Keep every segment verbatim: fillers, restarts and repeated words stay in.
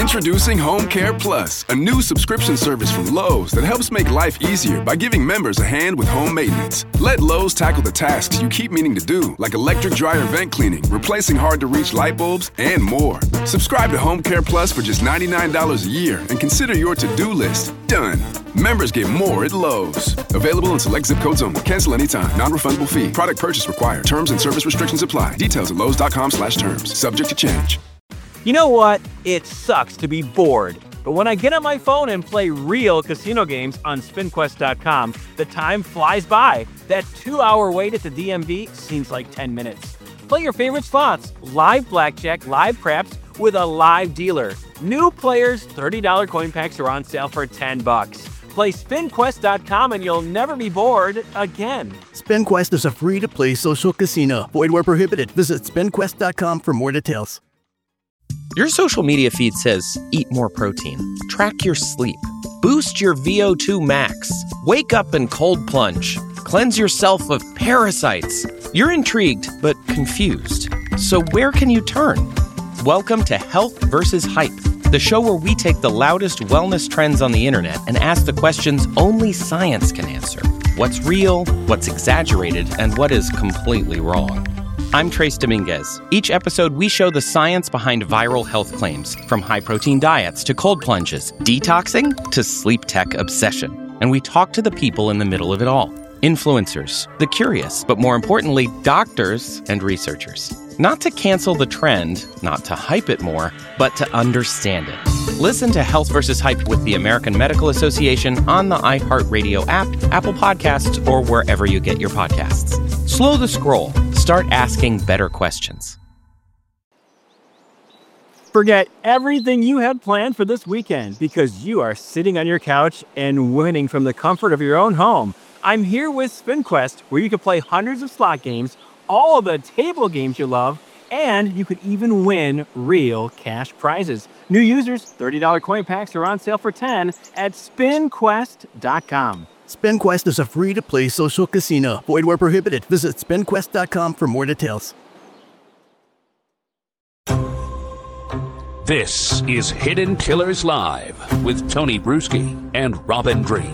Introducing Home Care Plus, a new subscription service from Lowe's that helps make life easier by giving members a hand with home maintenance. Let Lowe's tackle the tasks you keep meaning to do, like electric dryer vent cleaning, replacing hard-to-reach light bulbs, and more. Subscribe to Home Care Plus for just ninety-nine dollars a year and consider your to-do list done. Members get more at Lowe's. Available in select zip codes only. Cancel anytime. Non-refundable fee. Product purchase required. Terms and service restrictions apply. Details at lowes.com slash terms. Subject to change. You know what? It sucks to be bored. But when I get on my phone and play real casino games on spin quest dot com, the time flies by. That two-hour wait at the D M V seems like ten minutes. Play your favorite slots, live blackjack, live craps, with a live dealer. New players, thirty dollars coin packs are on sale for ten bucks. Play spin quest dot com and you'll never be bored again. SpinQuest is a free-to-play social casino. Void where prohibited. Visit spin quest dot com for more details. Your social media feed says, eat more protein, track your sleep, boost your V O two max, wake up and cold plunge, cleanse yourself of parasites. You're intrigued, but confused. So where can you turn? Welcome to Health versus Hype, the show where we take the loudest wellness trends on the internet and ask the questions only science can answer. What's real, what's exaggerated, and what is completely wrong. I'm Trace Dominguez. Each episode, we show the science behind viral health claims, from high-protein diets to cold plunges, detoxing to sleep tech obsession. And we talk to the people in the middle of it all. Influencers, the curious, but more importantly, doctors and researchers. Not to cancel the trend, not to hype it more, but to understand it. Listen to Health versus Hype with the American Medical Association on the iHeartRadio app, Apple Podcasts, or wherever you get your podcasts. Slow the scroll. Start asking better questions. Forget everything you had planned for this weekend because you are sitting on your couch and winning from the comfort of your own home. I'm here with SpinQuest, where you can play hundreds of slot games, all of the table games you love, and you could even win real cash prizes. New users, thirty dollars coin packs are on sale for ten dollars at spin quest dot com. SpinQuest is a free-to-play social casino. Void where prohibited. Visit spin quest dot com for more details. This is Hidden Killers Live with Tony Bruschi and Robin Drake.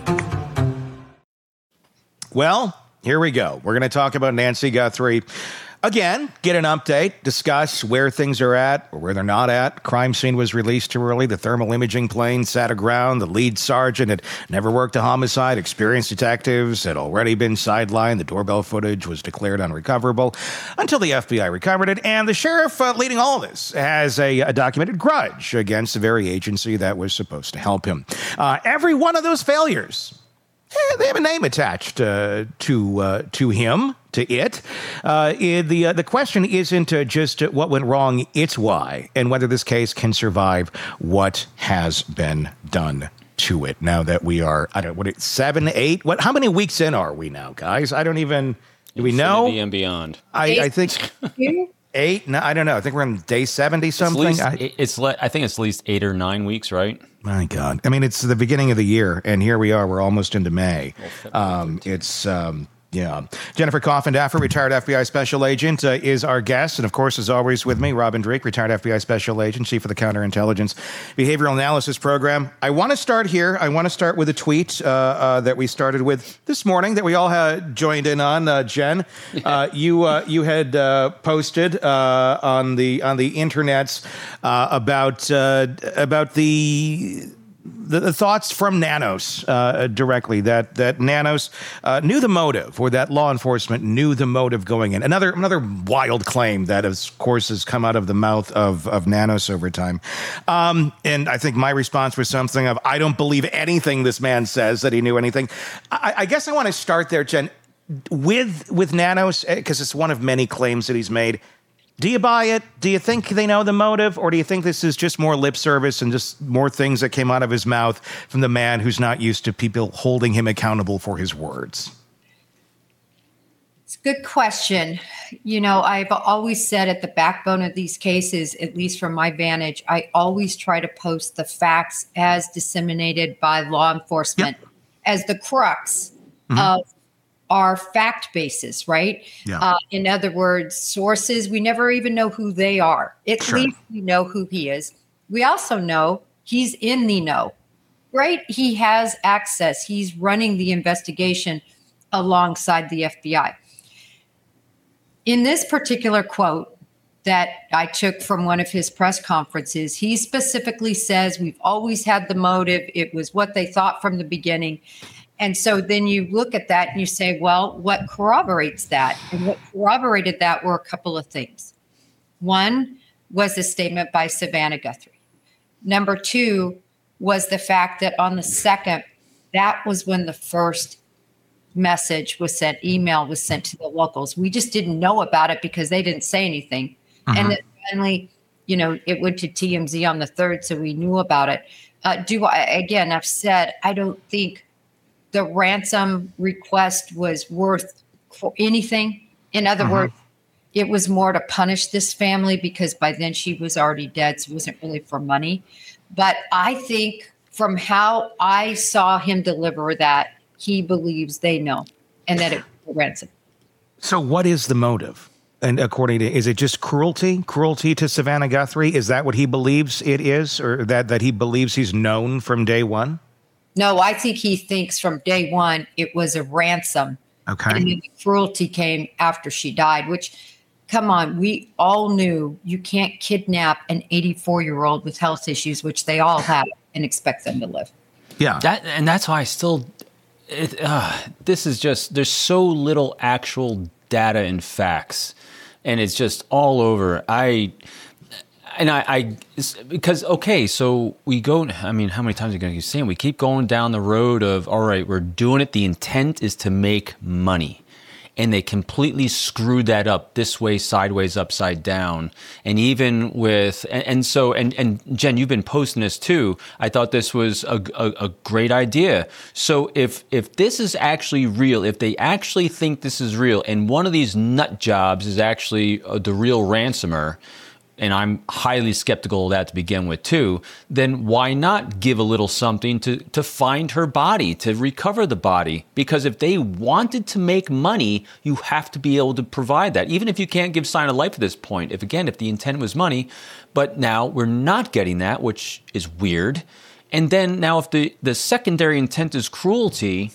Well, here we go. We're going to talk about Nancy Guthrie. Again, get an update, discuss where things are at or where they're not at. Crime scene was released too early. The thermal imaging plane sat aground. The lead sergeant had never worked a homicide. Experienced detectives had already been sidelined. The doorbell footage was declared unrecoverable until the F B I recovered it. And the sheriff uh, leading all of this has a, a documented grudge against the very agency that was supposed to help him. Uh, every one of those failures, eh, they have a name attached uh, to uh, to him. To it. Uh, the uh, the question isn't uh, just uh, what went wrong, it's why, and whether this case can survive what has been done to it. Now that we are, I don't know, what, seven, eight? What? How many weeks in are we now, guys? I don't even, do we know? Infinity and beyond. I, I think eight, no, I don't know. I think we're on day seventy something. It's I, least, it's le- I think it's at least eight or nine weeks, right? My God. I mean, it's the beginning of the year, and here we are. We're almost into May. Um, it's... Um, Yeah. Jennifer Coffin-Daffer, retired F B I special agent, uh, is our guest. And, of course, as always with me, Robin Drake, retired F B I special agent, chief of the Counterintelligence Behavioral Analysis Program. I want to start here. I want to start with a tweet uh, uh, that we started with this morning that we all had joined in on. Uh, Jen, uh, you uh, you had uh, posted uh, on the on the internets uh, about uh, about the... The, the thoughts from Nanos uh, directly, that that Nanos uh, knew the motive, or that law enforcement knew the motive going in. Another another wild claim that, of course, has come out of the mouth of, of Nanos over time. Um, and I think my response was something of, I don't believe anything this man says that he knew anything. I, I guess I want to start there, Jen, with, with Nanos, because it's one of many claims that he's made. Do you buy it? Do you think they know the motive? Or do you think this is just more lip service and just more things that came out of his mouth from the man who's not used to people holding him accountable for his words? It's a good question. You know, I've always said at the backbone of these cases, at least from my vantage, I always try to post the facts as disseminated by law enforcement yep. as the crux mm-hmm. of our fact basis, right? Yeah. Uh, in other words, sources, we never even know who they are. At sure. least we know who he is. We also know he's in the know, right? He has access. He's running the investigation alongside the F B I. In this particular quote that I took from one of his press conferences, he specifically says, we've always had the motive. It was what they thought from the beginning. And so then you look at that and you say, well, what corroborates that? And what corroborated that were a couple of things. One was a statement by Savannah Guthrie. Number two was the fact that on the second, that was when the first message was sent, email was sent to the locals. We just didn't know about it because they didn't say anything. Uh-huh. And then finally, you know, it went to T M Z on the third, so we knew about it. Uh, do I, again, I've said, I don't think the ransom request was worth for anything. In other uh-huh. words, it was more to punish this family because by then she was already dead, so it wasn't really for money. But I think from how I saw him deliver that, he believes they know and that it was a ransom. So what is the motive? And according to, is it just cruelty? Cruelty to Savannah Guthrie? Is that what he believes it is? Or that, that he believes he's known from day one? No, I think he thinks from day one it was a ransom. Okay. And then the cruelty came after she died, which, come on, we all knew you can't kidnap an eighty-four-year-old with health issues, which they all have, and expect them to live. Yeah. That, and that's why I still, it, uh, this is just, there's so little actual data and facts. And it's just all over. I, and I, I, because, okay, so we go, I mean, how many times are you going to keep saying? We keep going down the road of, all right, we're doing it. The intent is to make money. And they completely screwed that up this way, sideways, upside down. And even with, and, and so, and, and Jen, you've been posting this too. I thought this was a, a, a great idea. So if, if this is actually real, if they actually think this is real, and one of these nut jobs is actually uh, the real ransomer, and I'm highly skeptical of that to begin with too, then why not give a little something to, to find her body, to recover the body? Because if they wanted to make money, you have to be able to provide that. Even if you can't give sign of life at this point, if again, if the intent was money, but now we're not getting that, which is weird. And then now if the, the secondary intent is cruelty,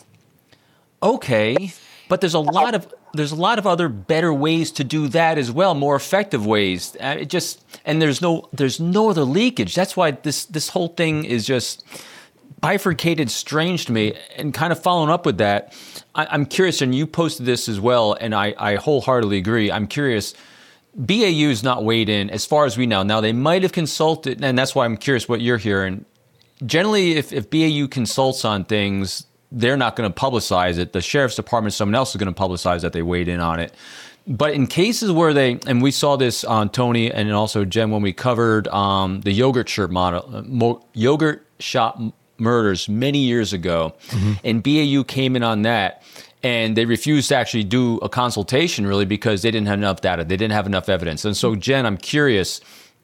okay, but there's a lot of, there's a lot of other better ways to do that as well, more effective ways. Uh, it just, and there's no, there's no other leakage. That's why this, this whole thing is just bifurcated, strange to me. And kind of following up with that, I, I'm curious, and you posted this as well, and I, I wholeheartedly agree. I'm curious. B A U's not weighed in as far as we know. Now they might have consulted, and that's why I'm curious what you're hearing. Generally, if, if B A U consults on things, they're not going to publicize it. The sheriff's department, someone else is going to publicize that they weighed in on it. But in cases where they, and we saw this on Tony and also Jen when we covered um, the yogurt shop model, uh, mo- yogurt shop murders many years ago, mm-hmm. and B A U came in on that, and they refused to actually do a consultation really because they didn't have enough data, they didn't have enough evidence. And so, Jen, I'm curious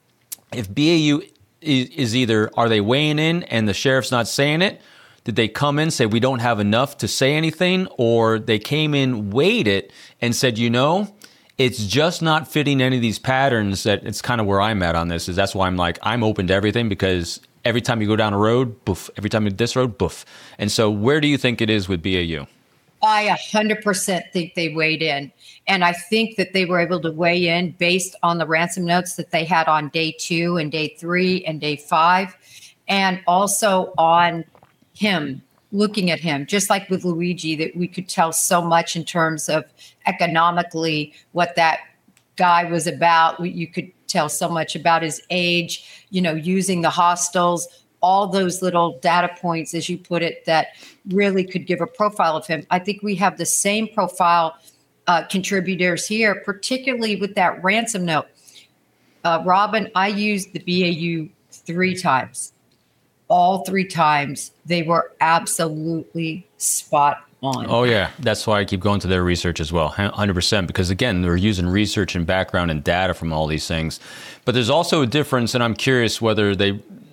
if B A U is, is either are they weighing in and the sheriff's not saying it. Did they come in, say, we don't have enough to say anything? Or they came in, weighed it, and said, you know, it's just not fitting any of these patterns. That it's kind of where I'm at on this. Is that's why I'm like, I'm open to everything, because every time you go down a road, boof. Every time you this road, boof. And so where do you think it is with B A U? I one hundred percent think they weighed in. And I think that they were able to weigh in based on the ransom notes that they had on day two and day three and day five. And also on him, looking at him, just like with Luigi, that we could tell so much in terms of economically what that guy was about. You could tell so much about his age, you know, using the hostels, all those little data points, as you put it, that really could give a profile of him. I think we have the same profile uh, contributors here, particularly with that ransom note. Uh, Robin, I used the B A U three times. All three times, they were absolutely spot on. Oh, yeah. That's why I keep going to their research as well, one hundred percent. Because, again, they're using research and background and data from all these things. But there's also a difference, and I'm curious whether they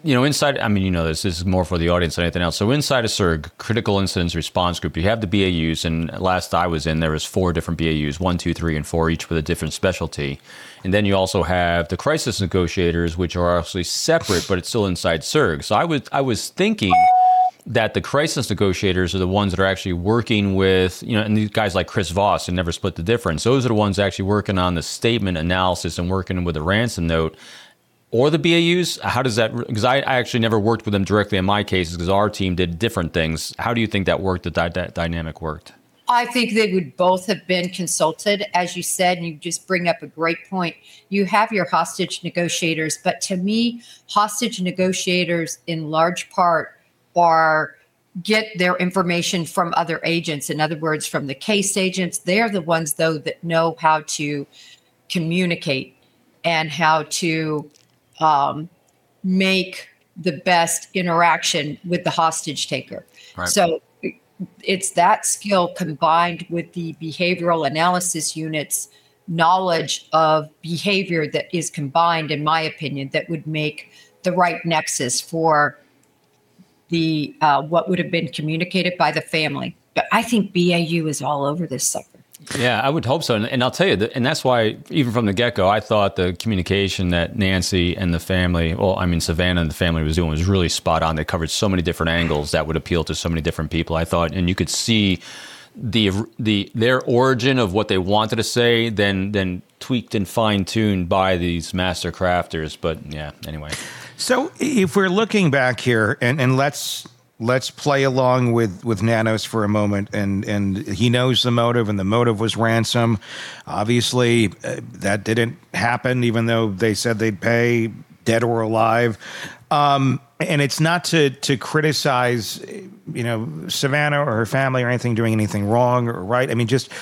you know, inside, I mean, you know, this, this is more for the audience than anything else. So inside of C I R G, Critical Incidents Response Group, you have the B A Us, and last I was in, there was four different B A Us, one, two, three, and four, each with a different specialty. And then you also have the crisis negotiators, which are actually separate, but it's still inside C I R G. So I was, I was thinking that the crisis negotiators are the ones that are actually working with, you know, and these guys like Chris Voss, who never split the difference. Those are the ones actually working on the statement analysis and working with the ransom note. Or the B A Us? How does that, because I, I actually never worked with them directly in my cases because our team did different things. How do you think that worked, that, that, that dynamic worked? I think they would both have been consulted, as you said, and you just bring up a great point. You have your hostage negotiators, but to me, hostage negotiators in large part are get their information from other agents. In other words, from the case agents. They're the ones, though, that know how to communicate and how to um, make the best interaction with the hostage taker. Right. So it's that skill combined with the behavioral analysis unit's knowledge of behavior that is combined, in my opinion, that would make the right nexus for the uh, what would have been communicated by the family. But I think B A U is all over this sucker. Yeah, I would hope so. And, and I'll tell you, that, and that's why, even from the get-go, I thought the communication that Nancy and the family, well, I mean, Savannah and the family was doing was really spot on. They covered so many different angles that would appeal to so many different people, I thought. And you could see the the their origin of what they wanted to say, then then tweaked and fine-tuned by these master crafters. But yeah, anyway. So if we're looking back here, and, and let's let's play along with, with Nanos for a moment, and, and he knows the motive, and the motive was ransom. Obviously, uh, that didn't happen, even though they said they'd pay, dead or alive. Um, and it's not to to criticize, you know, Savannah or her family or anything doing anything wrong or right. I mean, just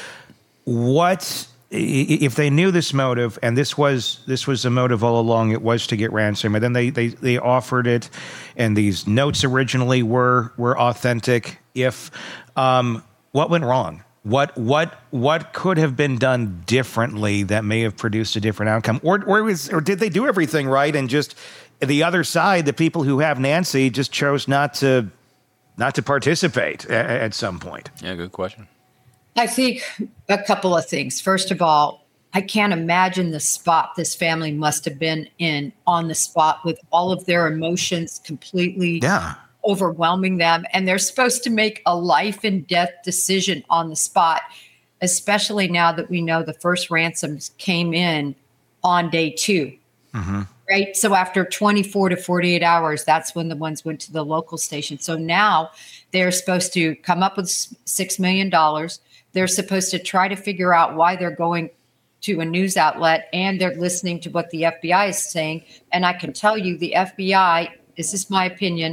what... If they knew this motive, and this was this was the motive all along, it was to get ransom, and then they they, they offered it, and these notes originally were were authentic. If um, what went wrong? What what what could have been done differently that may have produced a different outcome, or or was or did they do everything right and just the other side, the people who have Nancy, just chose not to not to participate at, at some point? Yeah, good question. I think a couple of things. First of all, I can't imagine the spot this family must have been in on the spot with all of their emotions completely yeah. overwhelming them. And they're supposed to make a life and death decision on the spot, especially now that we know the first ransoms came in on day two. Mm-hmm. Right. So after twenty-four to forty-eight hours, that's when the ones went to the local station. So now they're supposed to come up with six million dollars. They're supposed to try to figure out why they're going to a news outlet, and they're listening to what the F B I is saying. And I can tell you the F B I, this is my opinion,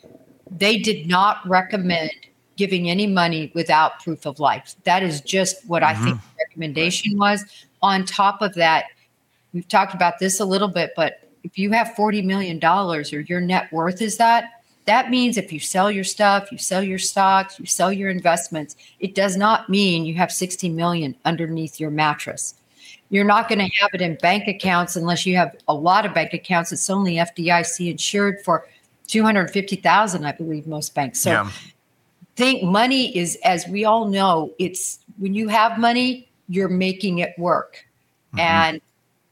they did not recommend giving any money without proof of life. That is just what mm-hmm. I think the recommendation was. On top of that, we've talked about this a little bit, but if you have forty million dollars or your net worth is that, that means if you sell your stuff, you sell your stocks, you sell your investments, it does not mean you have sixty million dollars underneath your mattress. You're not going to have it in bank accounts unless you have a lot of bank accounts. It's only F D I C insured for two hundred fifty thousand dollars, I believe, most banks. So yeah. think money is, as we all know, it's when you have money, you're making it work. Mm-hmm. And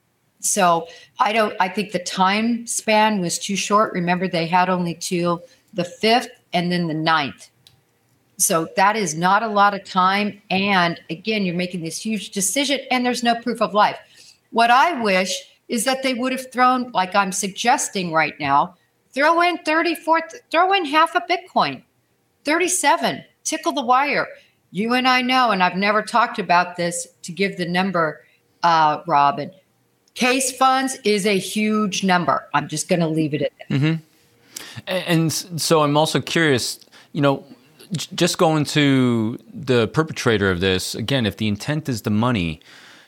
so I don't, I think the time span was too short. Remember, they had only till the fifth and then the ninth. So that is not a lot of time. And again, you're making this huge decision and there's no proof of life. What I wish is that they would have thrown, like I'm suggesting right now, throw in thirty-four, throw in half a Bitcoin, thirty-seven, tickle the wire. You and I know, and I've never talked about this to give the number, uh, Robin. Case funds is a huge number. I'm just going to leave it at that. Mm-hmm. And so I'm also curious, you know, just going to the perpetrator of this, again, if the intent is the money,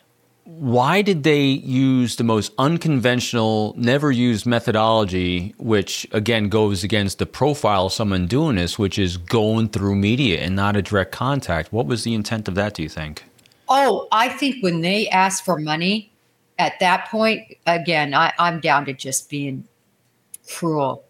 why did they use the most unconventional, never used methodology, which again goes against the profile of someone doing this, which is going through media and not a direct contact? What was the intent of that, do you think? Oh, I think when they asked for money, at that point, again, I, I'm down to just being cruel.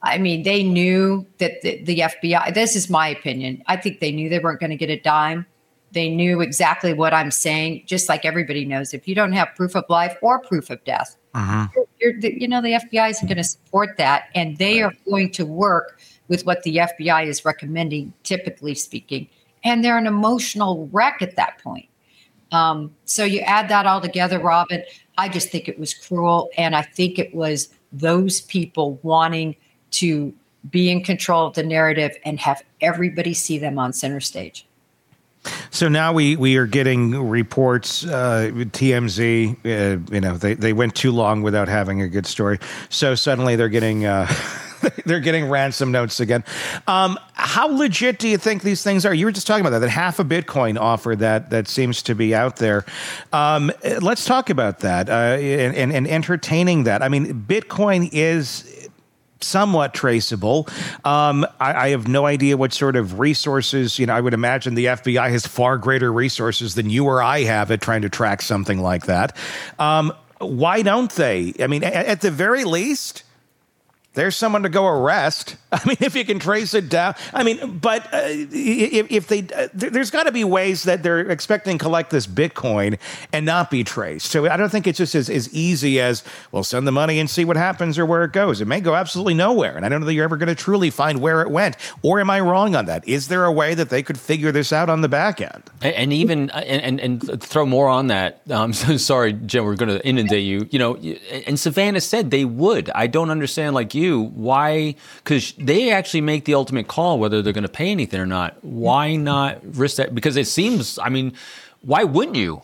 I mean, they knew that the, the F B I, this is my opinion. I think they knew they weren't going to get a dime. They knew exactly what I'm saying, just like everybody knows. If you don't have proof of life or proof of death, Uh-huh. you're, you're, you know, the F B I isn't going to support that. And they are going to work with what the F B I is recommending, typically speaking. And they're an emotional wreck at that point. Um, so you add that all together, Robin, I just think it was cruel. And I think it was those people wanting to be in control of the narrative and have everybody see them on center stage. So now we, we are getting reports, uh, T M Z, uh, you know, they, they went too long without having a good story. So suddenly they're getting, uh, they're getting ransom notes again. Um, how legit do you think these things are? You were just talking about that, that half a Bitcoin offer that, that seems to be out there. Um, let's talk about that, uh, and, and, and entertaining that. I mean, Bitcoin is somewhat traceable. Um, I, I have no idea what sort of resources, you know, I would imagine the F B I has far greater resources than you or I have at trying to track something like that. Um, why don't they? I mean, at, at the very least, there's someone to go arrest. I mean, if you can trace it down. I mean, but uh, if, if they, uh, there's got to be ways that they're expecting to collect this Bitcoin and not be traced. So I don't think it's just as, as easy as, well, send the money and see what happens or where it goes. It may go absolutely nowhere. And I don't know that you're ever going to truly find where it went. Or am I wrong on that? Is there a way that they could figure this out on the back end? And, and even, and, and, and throw more on that. Um, so sorry, Jen, we're going to inundate you. You know, and Savannah said they would. I don't understand, like you, why, because they actually make the ultimate call whether they're going to pay anything or not. Why not risk that? Because it seems, I mean, why wouldn't you?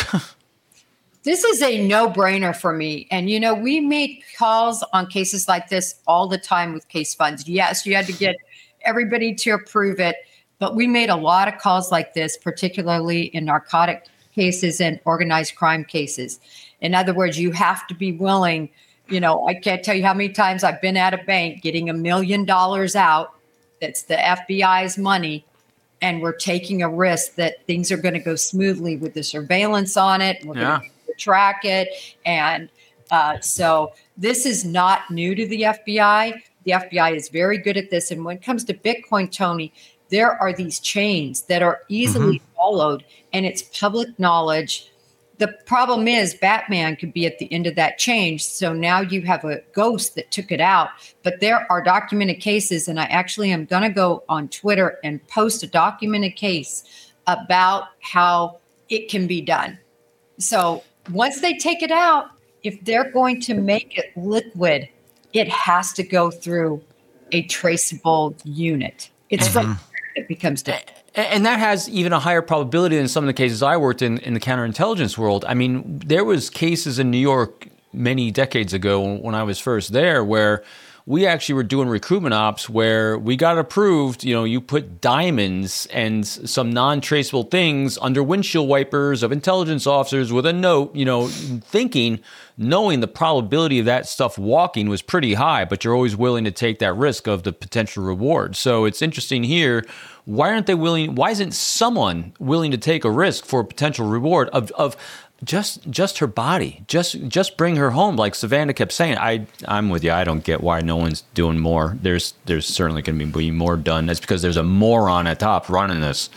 This is a no-brainer for me. And, you know, we make calls on cases like this all the time with case funds. Yes, you had to get everybody to approve it, but we made a lot of calls like this, particularly in narcotic cases and organized crime cases. In other words, you have to be willing. You know, I can't tell you how many times I've been at a bank getting a million dollars out. That's the F B I's money. And we're taking a risk that things are going to go smoothly with the surveillance on it. We're Yeah. going to track it. And uh, so this is not new to the F B I. The F B I is very good at this. And when it comes to Bitcoin, Tony, there are these chains that are easily mm-hmm. followed, and it's public knowledge. The problem is Batman could be at the end of that chain. So now you have a ghost that took it out. But there are documented cases, and I actually am going to go on Twitter and post a documented case about how it can be done. So once they take it out, if they're going to make it liquid, it has to go through a traceable unit. It's mm-hmm. from it becomes different. And that has even a higher probability than some of the cases I worked in in the counterintelligence world. I mean, there was cases in New York many decades ago when I was first there where we actually were doing recruitment ops where we got approved, you know, you put diamonds and some non-traceable things under windshield wipers of intelligence officers with a note, you know, thinking, knowing the probability of that stuff walking was pretty high, but you're always willing to take that risk of the potential reward. So it's interesting here. Why aren't they willing? Why isn't someone willing to take a risk for a potential reward of, of just just her body? Just just bring her home, like Savannah kept saying. I I'm with you. I don't get why no one's doing more. There's there's certainly going to be more done. That's because there's a moron at top running this.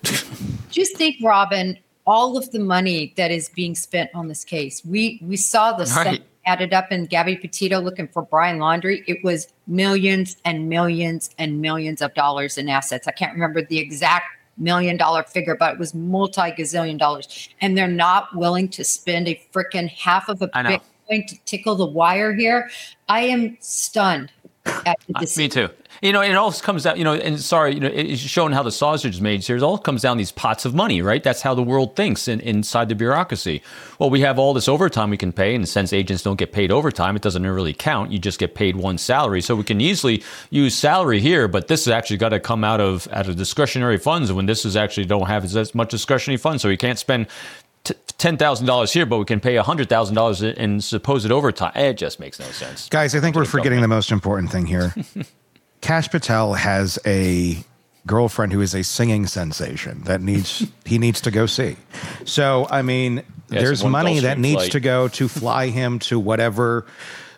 Just think, Robin, all of the money that is being spent on this case. We we saw the right. added up in Gabby Petito looking for Brian Laundrie. It was millions and millions and millions of dollars in assets. I can't remember the exact million dollar figure, but it was multi-gazillion dollars. And they're not willing to spend a freaking half of a Bitcoin to tickle the wire here. I am stunned at the decision. Me too. You know, it all comes down, you know, and sorry, you know, it's showing how the sausage is made here. It all comes down these pots of money, right? That's how the world thinks in, inside the bureaucracy. Well, we have all this overtime we can pay, and since agents don't get paid overtime, it doesn't really count. You just get paid one salary. So we can easily use salary here, but this has actually got to come out of out of discretionary funds when this is actually don't have as much discretionary funds. So we can't spend T- ten thousand dollars here, but we can pay one hundred thousand dollars in supposed overtime. It just makes no sense. Guys, I think we're forgetting the most important thing here. Kash Patel has a girlfriend who is a singing sensation that needs he needs to go see. So, I mean, yeah, there's money that needs flight. to go to fly him to whatever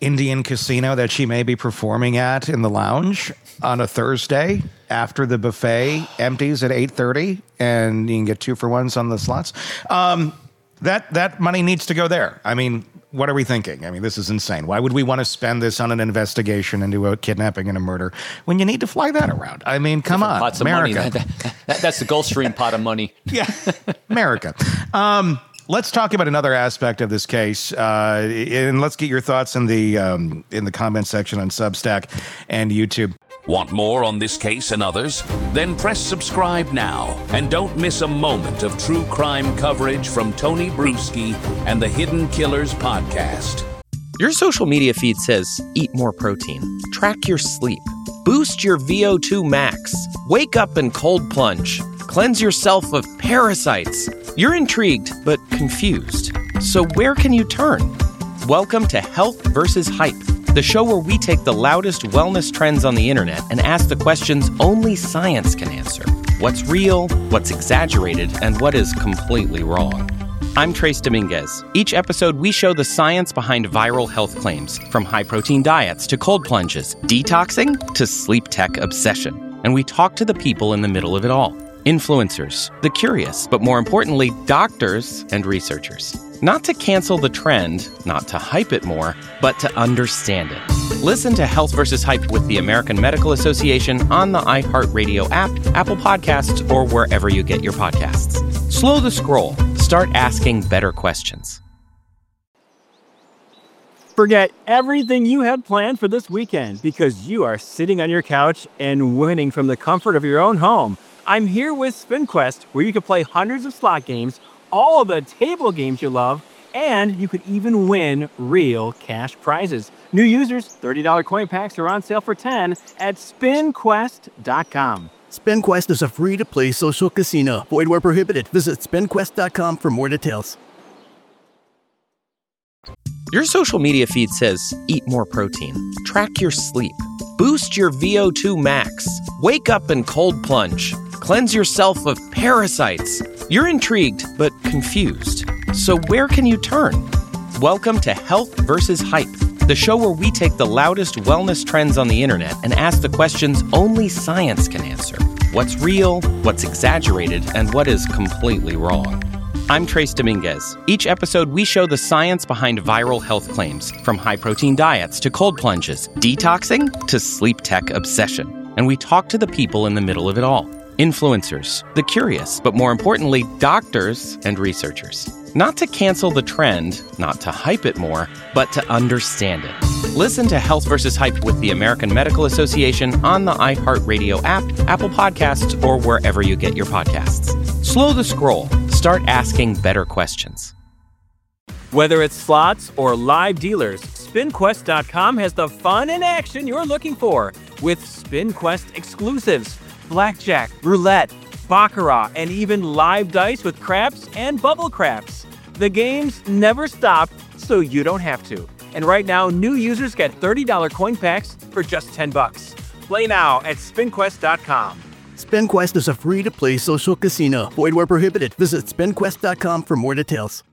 Indian casino that she may be performing at in the lounge on a Thursday after the buffet empties at eight thirty, and you can get two for ones on the slots. Um, that that money needs to go there. I mean, what are we thinking? I mean, this is insane. Why would we want to spend this on an investigation into a kidnapping and a murder when you need to fly that around? I mean, come on, Pots America. Of money. That, that, that's the Gulfstream pot of money. Yeah, America. Um, let's talk about another aspect of this case, uh, and let's get your thoughts in the um, in the comment section on Substack and YouTube. Want more on this case and others? Then press subscribe now and don't miss a moment of true crime coverage from Tony Bruschi and the Hidden Killers podcast. Your social media feed says eat more protein, track your sleep, boost your V O two max, wake up and cold plunge, cleanse yourself of parasites. You're intrigued but confused. So where can you turn? Welcome to Health versus Hype, the show where we take the loudest wellness trends on the internet and ask the questions only science can answer. What's real, what's exaggerated, and what is completely wrong. I'm Trace Dominguez. Each episode, we show the science behind viral health claims, from high-protein diets to cold plunges, detoxing to sleep tech obsession. And we talk to the people in the middle of it all. Influencers, the curious, but more importantly, doctors and researchers. Not to cancel the trend, not to hype it more, but to understand it. Listen to Health versus Hype with the American Medical Association on the iHeartRadio app, Apple Podcasts, or wherever you get your podcasts. Slow the scroll. Start asking better questions. Forget everything you had planned for this weekend because you are sitting on your couch and winning from the comfort of your own home. I'm here with SpinQuest, where you can play hundreds of slot games, all of the table games you love, and you could even win real cash prizes. New users, thirty dollars coin packs are on sale for ten dollars at spin quest dot com. SpinQuest is a free-to-play social casino. Void where prohibited. Visit spin quest dot com for more details. Your social media feed says eat more protein, track your sleep, boost your V O two max, wake up and cold plunge, cleanse yourself of parasites. You're intrigued but confused. So where can you turn? Welcome to Health versus Hype, the show where we take the loudest wellness trends on the internet and ask the questions only science can answer. What's real, what's exaggerated, and what is completely wrong. I'm Trace Dominguez. Each episode, we show the science behind viral health claims, from high-protein diets to cold plunges, detoxing to sleep tech obsession. And we talk to the people in the middle of it all. Influencers, the curious, but more importantly, doctors and researchers. Not to cancel the trend, not to hype it more, but to understand it. Listen to Health versus Hype with the American Medical Association on the iHeartRadio app, Apple Podcasts, or wherever you get your podcasts. Slow the scroll. Start asking better questions. Whether it's slots or live dealers, spin quest dot com has the fun and action you're looking for with SpinQuest exclusives, blackjack, roulette, baccarat, and even live dice with craps and bubble craps. The games never stop, so you don't have to. And right now, new users get thirty dollars coin packs for just ten bucks. Play now at spin quest dot com. SpinQuest is a free-to-play social casino. Void where prohibited. Visit spin quest dot com for more details.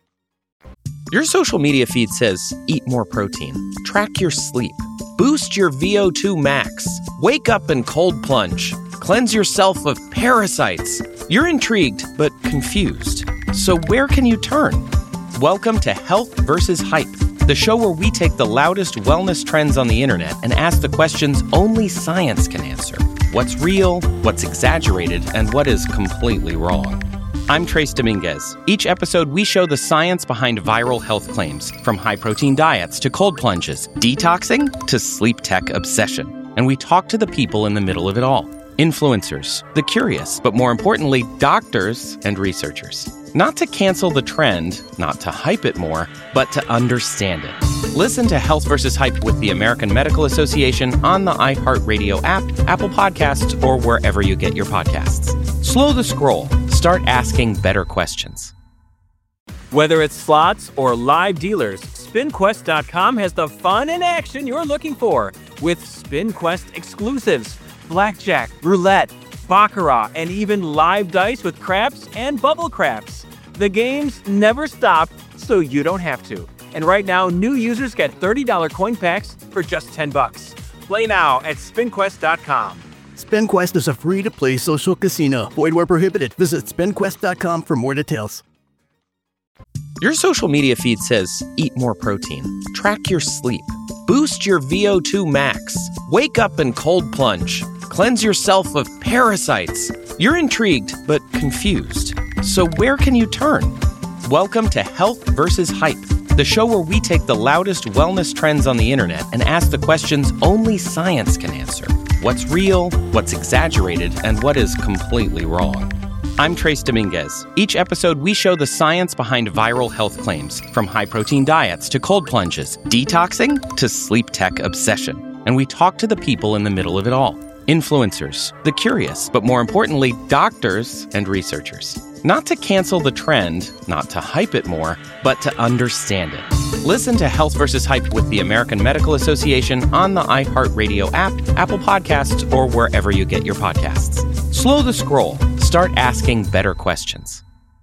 Your social media feed says eat more protein, track your sleep, boost your V O two max, wake up and cold plunge, cleanse yourself of parasites. You're intrigued but confused. So where can you turn? Welcome to Health versus Hype, the show where we take the loudest wellness trends on the internet and ask the questions only science can answer. What's real, what's exaggerated, and what is completely wrong. I'm Trace Dominguez. Each episode, we show the science behind viral health claims, from high-protein diets to cold plunges, detoxing to sleep tech obsession. And we talk to the people in the middle of it all. Influencers, the curious, but more importantly, doctors and researchers. Not to cancel the trend, not to hype it more, but to understand it. Listen to Health versus Hype with the American Medical Association on the iHeartRadio app, Apple Podcasts, or wherever you get your podcasts. Slow the scroll. Start asking better questions. Whether it's slots or live dealers, spin quest dot com has the fun and action you're looking for with SpinQuest exclusives, blackjack, roulette, baccarat, and even live dice with craps and bubble craps. The games never stop, so you don't have to. And right now, new users get thirty dollars coin packs for just ten bucks. Play now at spin quest dot com. SpinQuest is a free-to-play social casino. Void where prohibited. Visit spin quest dot com for more details. Your social media feed says, eat more protein, track your sleep, boost your V O two max, wake up and cold plunge, cleanse yourself of parasites. You're intrigued, but confused. So where can you turn? Welcome to Health versus Hype, the show where we take the loudest wellness trends on the internet and ask the questions only science can answer. What's real, what's exaggerated, and what is completely wrong. I'm Trace Dominguez. Each episode, we show the science behind viral health claims, from high-protein diets to cold plunges, detoxing to sleep tech obsession. And we talk to the people in the middle of it all. Influencers, the curious, but more importantly, doctors and researchers. Not to cancel the trend, not to hype it more, but to understand it. Listen to Health versus Hype with the American Medical Association on the iHeartRadio app, Apple Podcasts, or wherever you get your podcasts. Slow the scroll. Start asking better questions.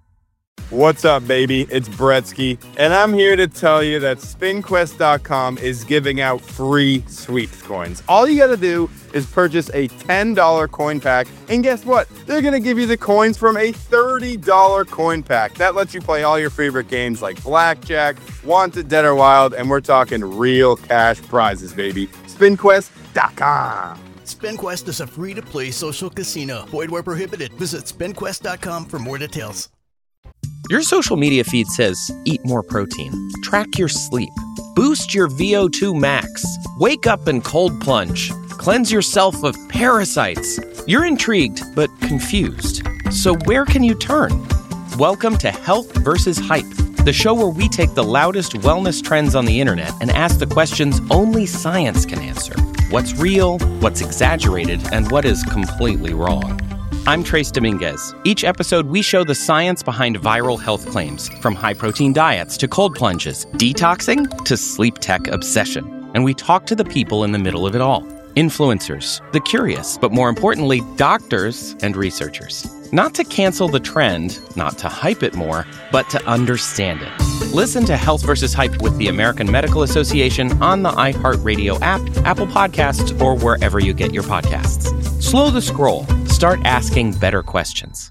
What's up, baby? It's Bretsky, and I'm here to tell you that spin quest dot com is giving out free sweeps coins. All you gotta do is purchase a ten dollars coin pack, and guess what? They're gonna give you the coins from a thirty dollars coin pack. That lets you play all your favorite games like Blackjack, Wanted, Dead or Wild, and we're talking real cash prizes, baby. spin quest dot com. SpinQuest is a free-to-play social casino. Void where prohibited. Visit spin quest dot com for more details. Your social media feed says, eat more protein, track your sleep, boost your V O two max, wake up and cold plunge, cleanse yourself of parasites. You're intrigued, but confused. So where can you turn? Welcome to Health versus Hype, the show where we take the loudest wellness trends on the internet and ask the questions only science can answer. What's real, what's exaggerated, and what is completely wrong. I'm Trace Dominguez. Each episode, we show the science behind viral health claims, from high-protein diets to cold plunges, detoxing to sleep tech obsession. And we talk to the people in the middle of it all. Influencers, the curious, but more importantly, doctors and researchers. Not to cancel the trend, not to hype it more, but to understand it. Listen to Health versus Hype with the American Medical Association on the iHeartRadio app, Apple Podcasts, or wherever you get your podcasts. Slow the scroll. Start asking better questions.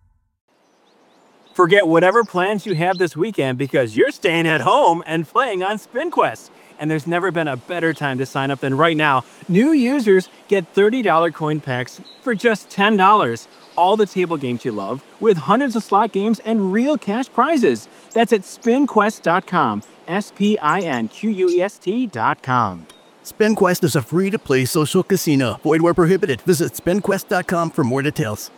Forget whatever plans you have this weekend because you're staying at home and playing on SpinQuest. And there's never been a better time to sign up than right now. New users get thirty dollars coin packs for just ten dollars. All the table games you love, with hundreds of slot games and real cash prizes. That's at spin quest dot com. S P I N Q U E S T dot com. SpinQuest is a free-to-play social casino. Void where prohibited. Visit spin quest dot com for more details.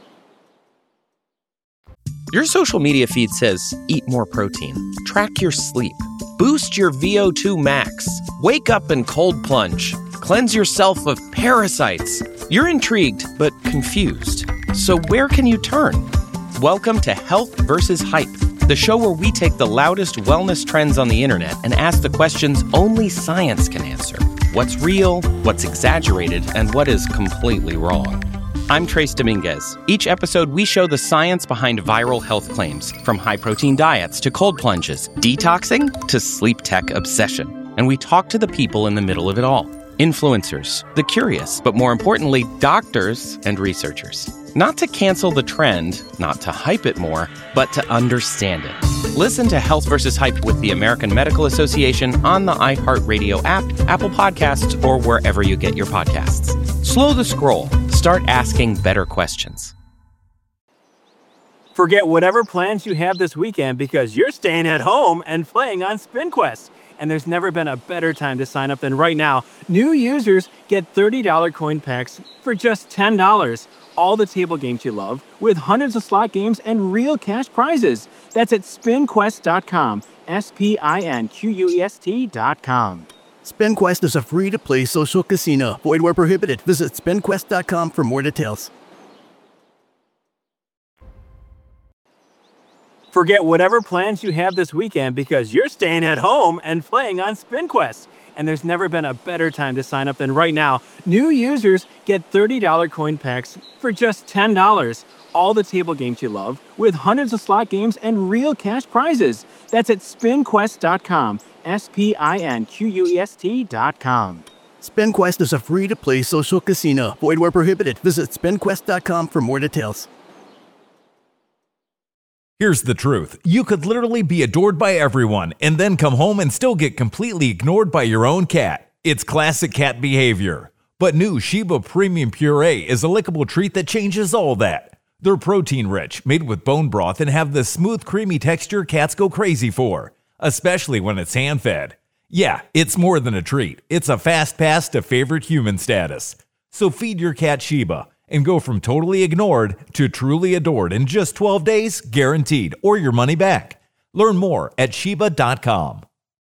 Your social media feed says, eat more protein, track your sleep, boost your V O two max, wake up and cold plunge, cleanse yourself of parasites. You're intrigued, but confused. So where can you turn? Welcome to Health versus Hype, the show where we take the loudest wellness trends on the internet and ask the questions only science can answer. What's real, what's exaggerated, and what is completely wrong. I'm Trace Dominguez. Each episode, we show the science behind viral health claims, from high-protein diets to cold plunges, detoxing to sleep tech obsession. And we talk to the people in the middle of it all. Influencers, the curious, but more importantly, doctors and researchers. Not to cancel the trend, not to hype it more, but to understand it. Listen to Health versus Hype with the American Medical Association on the iHeartRadio app, Apple Podcasts, or wherever you get your podcasts. Slow the scroll. Start asking better questions. Forget whatever plans you have this weekend because you're staying at home and playing on SpinQuest. And there's never been a better time to sign up than right now. New users get thirty dollars coin packs for just ten dollars. All the table games you love, with hundreds of slot games and real cash prizes. That's at spin quest dot com. S P I N Q U E S T dot com. SpinQuest is a free-to-play social casino. Void where prohibited. Visit spin quest dot com for more details. Forget whatever plans you have this weekend because you're staying at home and playing on SpinQuest. And there's never been a better time to sign up than right now. New users get thirty dollars coin packs for just ten dollars. all the table games you love with hundreds of slot games and real cash prizes. That's at spin quest dot com. S P I N Q U E S T dot com. SpinQuest is a free-to-play social casino. Void where prohibited. Visit spin quest dot com for more details. Here's the truth. You could literally be adored by everyone and then come home and still get completely ignored by your own cat. It's classic cat behavior. But new Sheba Premium Puree is a lickable treat that changes all that. They're protein-rich, made with bone broth, and have the smooth, creamy texture cats go crazy for, especially when it's hand-fed. Yeah, it's more than a treat. It's a fast pass to favorite human status. So feed your cat Sheba and go from totally ignored to truly adored in just twelve days, guaranteed, or your money back. Learn more at sheba dot com.